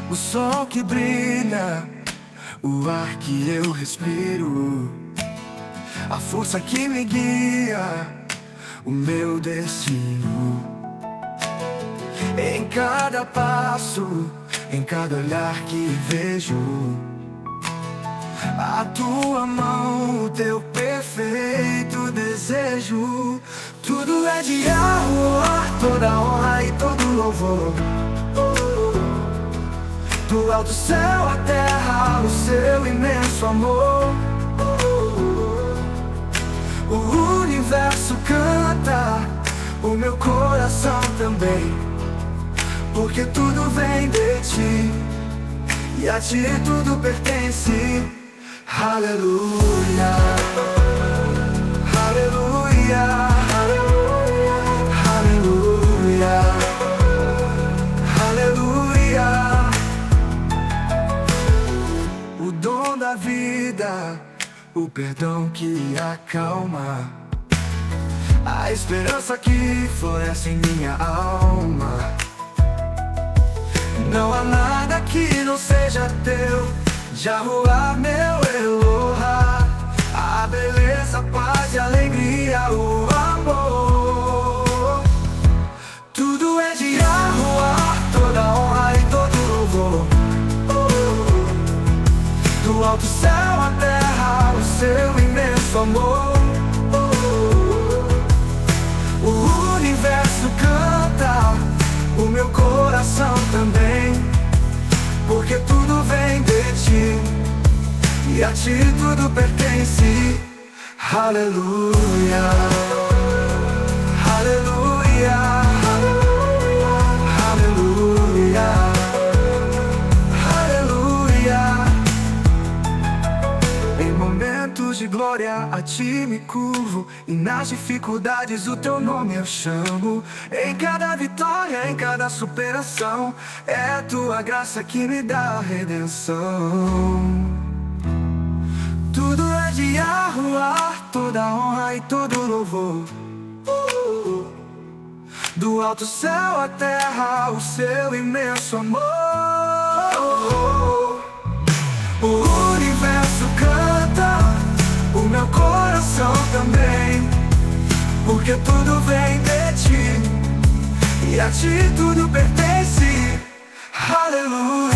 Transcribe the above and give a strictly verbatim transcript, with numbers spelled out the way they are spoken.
o sol que brilha, o ar que eu respiro, a força que me guia, o meu destino. Em cada passo, em cada olhar que vejo, a tua mão, o teu perfeito desejo. Tudo é de amor, toda honra e todo louvor. Do alto céu à terra, o seu imenso amor. O universo canta, o meu coração também, porque tudo vem de ti e a ti tudo pertence. Aleluia, aleluia, aleluia, aleluia. O dom da vida, o perdão que acalma, a esperança que floresce em minha alma. Não há nada que não seja teu, Jaruá, meu Elohá. A beleza, a paz e a alegria, o amor. Tudo é de Jaruá, toda honra e todo louvor. Do alto céu à terra, o seu imenso amor. O universo canta, o meu coração também, porque tudo vem de ti e a ti tudo pertence. Aleluia, aleluia, aleluia, aleluia. Em momentos de glória a ti me curvo, e nas dificuldades o teu nome eu chamo. Em cada vitória, em cada superação, é tua graça que me dá a redenção. Tudo é de Yahuwah, toda honra e todo louvor. Do alto céu à terra, o seu imenso amor. O universo canta, o meu coração também, porque tudo vem de ti e a ti tudo pertence. Aleluia.